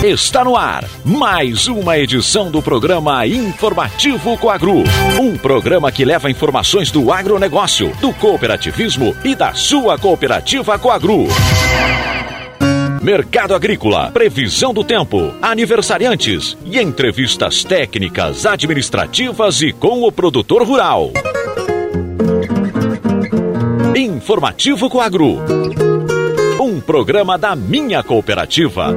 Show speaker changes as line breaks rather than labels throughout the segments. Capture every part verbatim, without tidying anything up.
Está no ar mais uma edição do programa Informativo Coagro. Um programa que leva informações do agronegócio, do cooperativismo e da sua cooperativa Coagro. Mercado agrícola, previsão do tempo, aniversariantes e entrevistas técnicas, administrativas e com o produtor rural. Informativo Coagro. Um programa da minha cooperativa.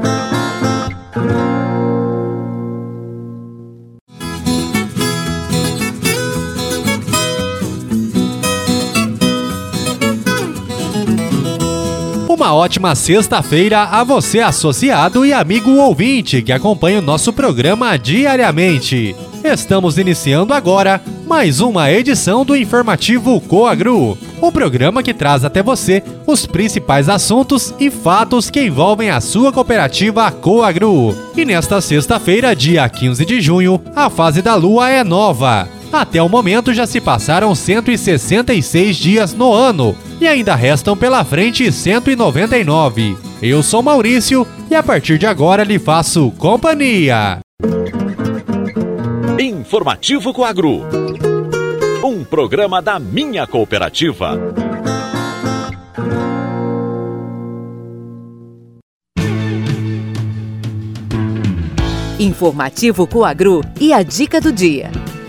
Uma ótima sexta-feira a você, associado e amigo ouvinte que acompanha o nosso programa diariamente. Estamos iniciando agora mais uma edição do Informativo Coagro, o programa que traz até você os principais assuntos e fatos que envolvem a sua cooperativa Coagro. E nesta sexta-feira, dia quinze de junho, a fase da lua é nova. Até o momento já se passaram cento e sessenta e seis dias no ano e ainda restam pela frente cento e noventa e nove. Eu sou Maurício e a partir de agora lhe faço companhia.
Informativo Coagro. Um programa da minha cooperativa.
Informativo Coagro e a dica do dia.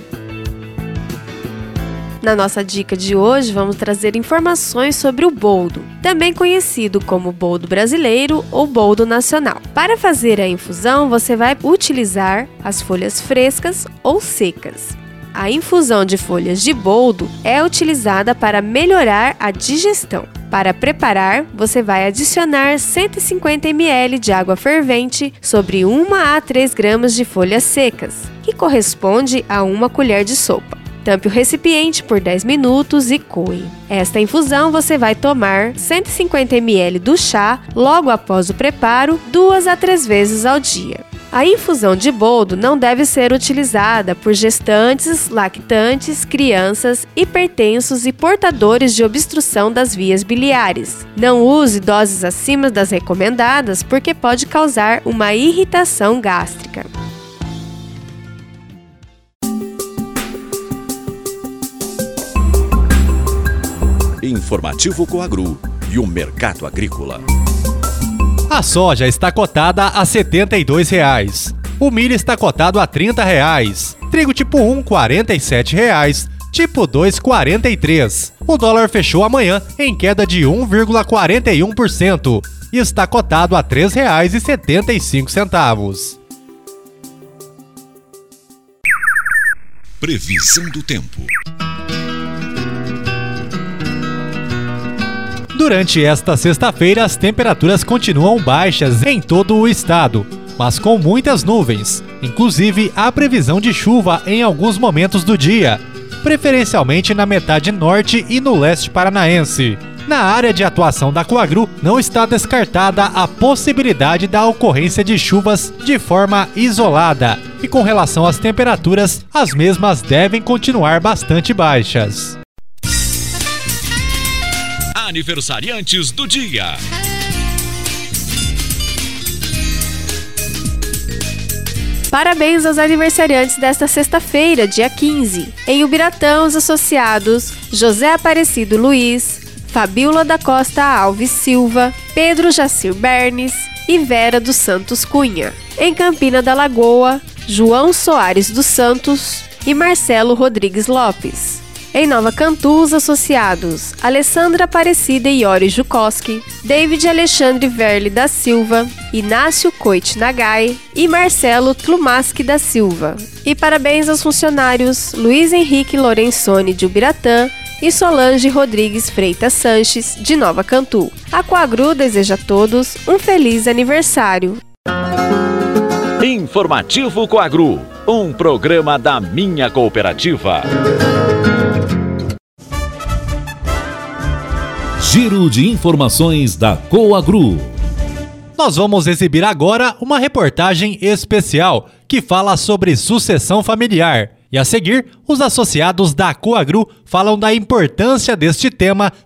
Na nossa dica de hoje, vamos trazer informações sobre o boldo, também conhecido como boldo brasileiro ou boldo nacional. Para fazer a infusão, você vai utilizar as folhas frescas ou secas. A infusão de folhas de boldo é utilizada para melhorar a digestão. Para preparar, você vai adicionar cento e cinquenta mililitros de água fervente sobre uma a três gramas de folhas secas, que corresponde a uma colher de sopa. Tampe o recipiente por dez minutos e coe. Esta infusão você vai tomar cento e cinquenta mililitros do chá logo após o preparo, duas a três vezes ao dia. A infusão de boldo não deve ser utilizada por gestantes, lactantes, crianças, hipertensos e portadores de obstrução das vias biliares. Não use doses acima das recomendadas porque pode causar uma irritação gástrica.
Informativo Coagro e o mercado agrícola.
A soja está cotada a setenta e dois reais. O milho está cotado a trinta reais. Trigo tipo um, quarenta e sete reais. Tipo dois, quarenta e três. O dólar fechou amanhã em queda de um vírgula quarenta e um por cento e está cotado a três reais e setenta e cinco centavos.
Previsão do tempo.
Durante esta sexta-feira, as temperaturas continuam baixas em todo o estado, mas com muitas nuvens. Inclusive, há previsão de chuva em alguns momentos do dia, preferencialmente na metade norte e no leste paranaense. Na área de atuação da Coagro, não está descartada a possibilidade da ocorrência de chuvas de forma isolada. E com relação às temperaturas, as mesmas devem continuar bastante baixas.
Aniversariantes do dia.
Parabéns aos aniversariantes desta sexta-feira, dia quinze. Em Ubiratã, os associados José Aparecido Luiz, Fabíola da Costa Alves Silva, Pedro Jacir Bernes e Vera dos Santos Cunha. Em Campina da Lagoa, João Soares dos Santos e Marcelo Rodrigues Lopes. Em Nova Cantu, os associados Alessandra Aparecida Iori Jukoski, David Alexandre Verli da Silva, Inácio Coit Nagai e Marcelo Tlumaski da Silva. E parabéns aos funcionários Luiz Henrique Lorenzoni de Ubiratã e Solange Rodrigues Freitas Sanches de Nova Cantu. A Coagro deseja a todos um feliz aniversário.
Informativo Coagro, um programa da minha cooperativa.
Giro de informações da Coagro.
Nós vamos exibir agora uma reportagem especial que fala sobre sucessão familiar. E a seguir, os associados da Coagro falam da importância deste tema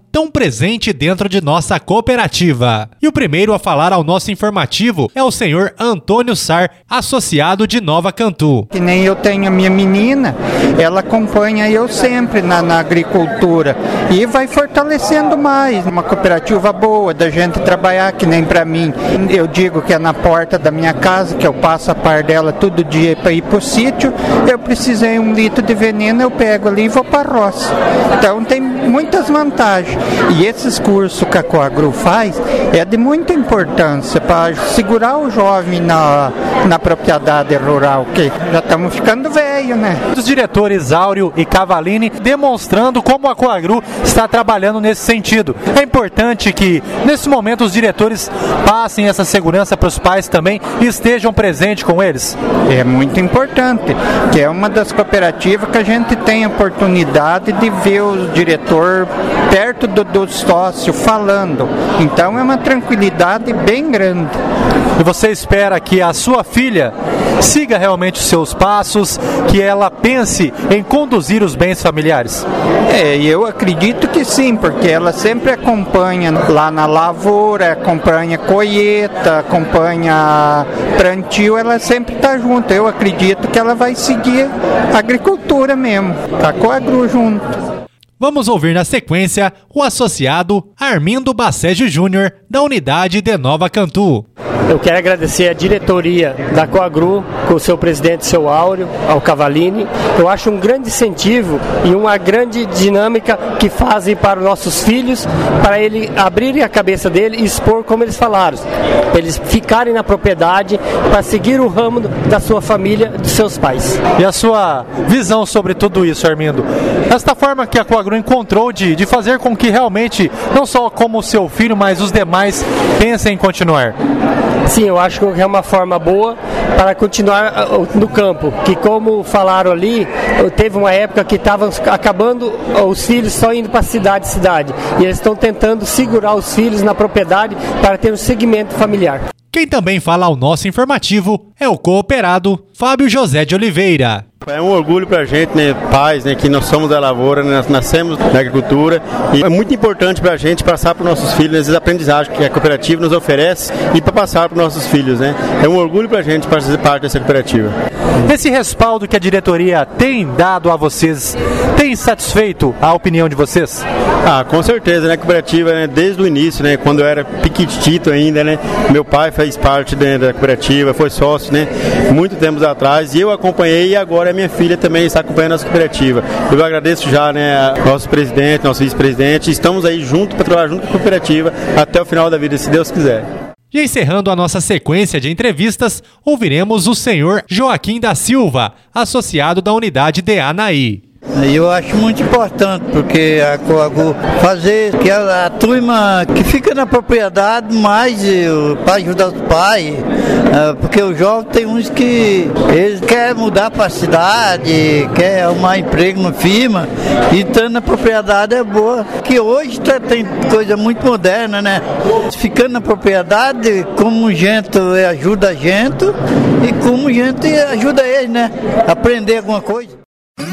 tão presente dentro de nossa cooperativa. E o primeiro a falar ao nosso informativo é o senhor Antônio Sar, associado de Nova Cantu.
Que nem eu tenho a minha menina, ela acompanha eu sempre na, na agricultura e vai fortalecendo mais. Uma cooperativa boa, da gente trabalhar, que nem para mim. Eu digo que é na porta da minha casa, que eu passo a par dela todo dia para ir para o sítio. Eu precisei um litro de veneno, eu pego ali e vou para a roça. Então tem muitas vantagens. E esses cursos que a Coagru faz é de muita importância para segurar o jovem na, na propriedade rural, que já estamos ficando velho, né?
Os diretores Áureo e Cavalini demonstrando como a Coagru está trabalhando nesse sentido. É importante que, nesse momento, os diretores passem essa segurança para os pais também e estejam presentes com eles.
É muito importante, que é uma das cooperativas que a gente tem a oportunidade de ver o diretor perto do, do sócio falando. Então é uma tranquilidade bem grande.
E você espera que a sua filha siga realmente os seus passos, que ela pense em conduzir os bens familiares?
É, eu acredito que sim, porque ela sempre acompanha lá na lavoura, acompanha colheita, acompanha plantio, ela sempre está junto. Eu acredito que ela vai seguir a agricultura mesmo, tá com a Coagru junto.
Vamos ouvir na sequência o associado Armindo Bacejo Júnior, da unidade de Nova Cantu.
Eu quero agradecer a diretoria da Coagru, com o seu presidente, seu Áureo, ao Cavalini. Eu acho um grande incentivo e uma grande dinâmica que fazem para os nossos filhos, para ele abrirem a cabeça dele e expor como eles falaram. Eles ficarem na propriedade para seguir o ramo da sua família, dos seus pais.
E a sua visão sobre tudo isso, Armindo? Esta forma que a Coagru encontrou de, de fazer com que realmente, não só como o seu filho, mas os demais pensem em continuar.
Sim, eu acho que é uma forma boa para continuar no campo, que como falaram ali, teve uma época que estavam acabando os filhos só indo para cidade, cidade, e eles estão tentando segurar os filhos na propriedade para ter um segmento familiar.
Quem também fala ao nosso informativo é o cooperado Fábio José de Oliveira.
É um orgulho pra gente, né, pais, né, que nós somos da lavoura, né, nós nascemos na agricultura e é muito importante pra gente passar para nossos filhos esses aprendizagens que a cooperativa nos oferece e para passar para nossos filhos, né. É um orgulho pra gente fazer parte dessa cooperativa.
Esse respaldo que a diretoria tem dado a vocês, tem satisfeito a opinião de vocês?
Ah, com certeza, né, a cooperativa, né, desde o início, né, quando eu era piquitito ainda, né, meu pai fez parte, né, da cooperativa, foi sócio, né, muito tempos atrás, e eu acompanhei e agora a minha filha também está acompanhando a nossa cooperativa. Eu agradeço já, né, nosso presidente, nosso vice-presidente, estamos aí junto para trabalhar junto com a cooperativa até o final da vida, se Deus quiser.
E encerrando a nossa sequência de entrevistas, ouviremos o senhor Joaquim da Silva, associado da unidade de Anaí.
Eu acho muito importante, porque a Coagru fazer que a, a turma que fica na propriedade mais para ajudar os pais, uh, porque o jovem tem uns que eles querem mudar para a cidade, quer arrumar emprego na firma, e estando na propriedade é boa. Que hoje tá, tem coisa muito moderna, né? Ficando na propriedade, como gente ajuda a gente e como gente ajuda eles, né? Aprender alguma coisa.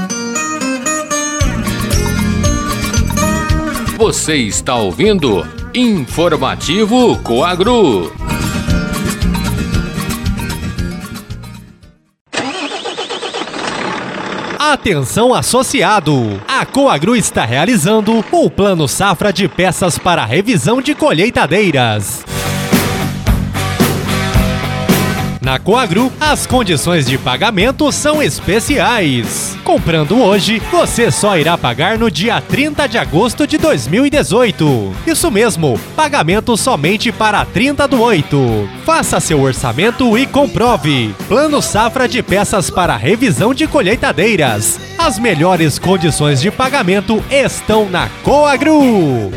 Você está ouvindo Informativo Coagru.
Atenção associado! A Coagru está realizando o Plano Safra de peças para revisão de colheitadeiras. Na Coagru, as condições de pagamento são especiais. Comprando hoje, você só irá pagar no dia trinta de agosto de dois mil e dezoito. Isso mesmo, pagamento somente para trinta do oito. Faça seu orçamento e comprove. Plano Safra de peças para revisão de colheitadeiras. As melhores condições de pagamento estão na Coagru.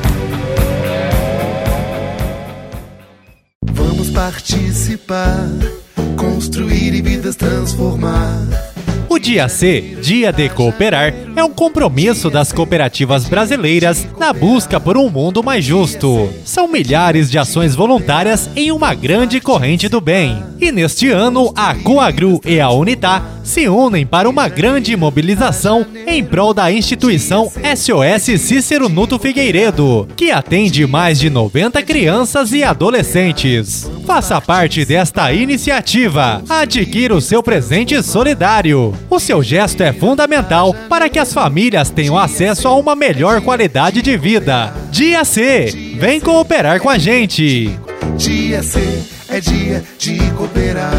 Vamos participar, construir e vidas transformar.
O Dia C, Dia de Cooperar, é um compromisso das cooperativas brasileiras na busca por um mundo mais justo. São milhares de ações voluntárias em uma grande corrente do bem. E neste ano, a Coagru e a Unitá se unem para uma grande mobilização em prol da instituição S O S Cícero Nuto Figueiredo, que atende mais de noventa crianças e adolescentes. Faça parte desta iniciativa. Adquira o seu presente solidário. O seu gesto é fundamental para que as famílias tenham acesso a uma melhor qualidade de vida. Dia C, vem cooperar com a gente.
Dia C é dia de cooperar.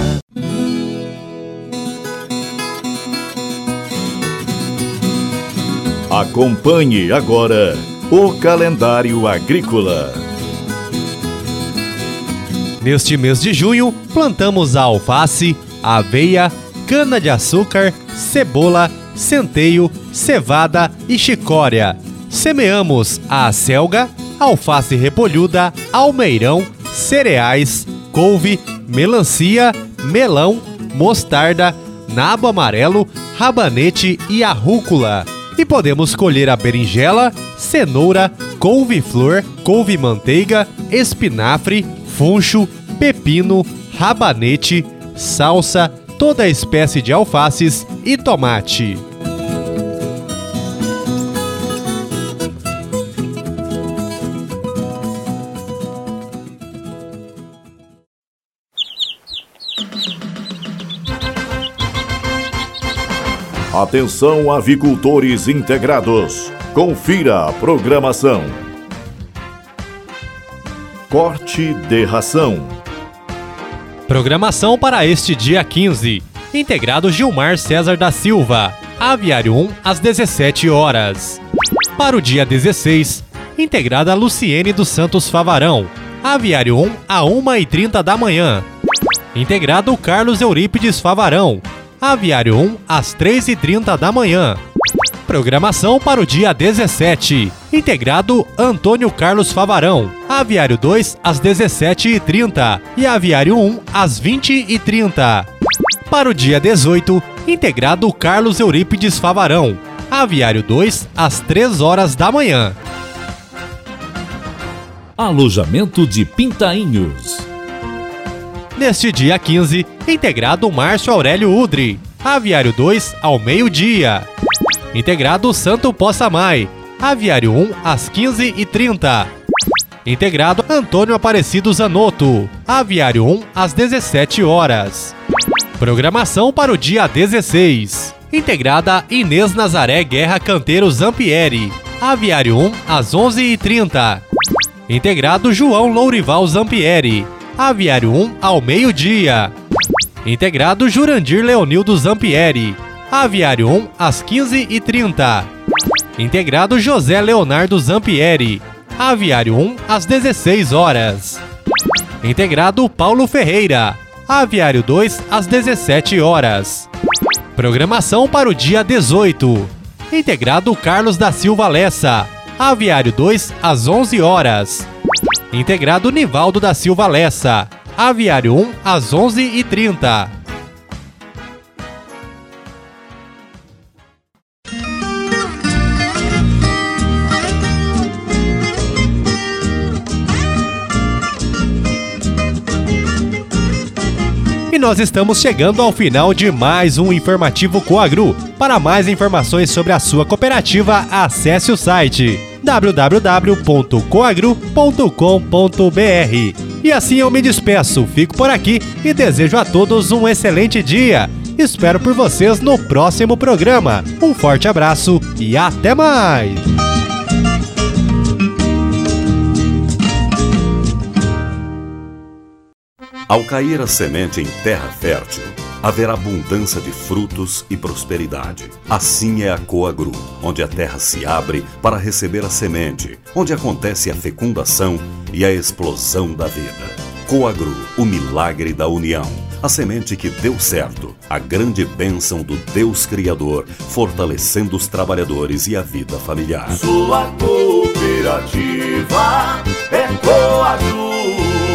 Acompanhe agora o calendário agrícola.
Neste mês de junho, plantamos a alface, aveia, cana-de-açúcar, cebola, centeio, cevada e chicória. Semeamos a acelga, alface repolhuda, almeirão, cereais, couve, melancia, melão, mostarda, nabo amarelo, rabanete e a rúcula. E podemos colher a berinjela, cenoura, couve-flor, couve-manteiga, espinafre, funcho, pepino, rabanete, salsa, toda espécie de alfaces e tomate.
Atenção, avicultores integrados. Confira a programação. Corte de ração.
Programação para este dia quinze. Integrado Gilmar César da Silva. Aviário um às dezessete horas. Para o dia dezesseis. Integrada Luciene dos Santos Favarão. Aviário um a uma e trinta da manhã. Integrado Carlos Eurípides Favarão. Aviário um às três e trinta da manhã. Programação para o dia dezessete. Integrado Antônio Carlos Favarão. Aviário dois às dezessete e trinta e Aviário um às vinte e trinta. Para o dia dezoito, integrado Carlos Eurípides Favarão. Aviário dois às três horas da manhã.
Alojamento de Pintainhos.
Neste dia quinze, integrado Márcio Aurélio Udri. Aviário dois ao meio-dia. Integrado Santo Possamay. Aviário um às quinze e trinta. Integrado Antônio Aparecido Zanotto. Aviário um às dezessete horas. Programação para o dia dezesseis. Integrada Inês Nazaré Guerra Canteiro Zampieri. Aviário um às onze e trinta. Integrado João Lourival Zampieri. Aviário um ao meio-dia. Integrado Jurandir Leonildo Zampieri. Aviário um às quinze e trinta. Integrado José Leonardo Zampieri. Aviário um às dezesseis horas. Integrado Paulo Ferreira. Aviário dois às dezessete horas. Programação para o dia dezoito. Integrado Carlos da Silva Lessa. Aviário dois às onze horas. Integrado Nivaldo da Silva Lessa. Aviário um às onze e trinta. E nós estamos chegando ao final de mais um Informativo Coagru. Para mais informações sobre a sua cooperativa, acesse o site w w w ponto coagru ponto com ponto b r. E assim eu me despeço, fico por aqui e desejo a todos um excelente dia. Espero por vocês no próximo programa. Um forte abraço e até mais!
Ao cair a semente em terra fértil, haverá abundância de frutos e prosperidade. Assim é a Coagru, onde a terra se abre para receber a semente, onde acontece a fecundação e a explosão da vida. Coagru, o milagre da união. A semente que deu certo, a grande bênção do Deus Criador, fortalecendo os trabalhadores e a vida familiar.
Sua cooperativa é Coagru.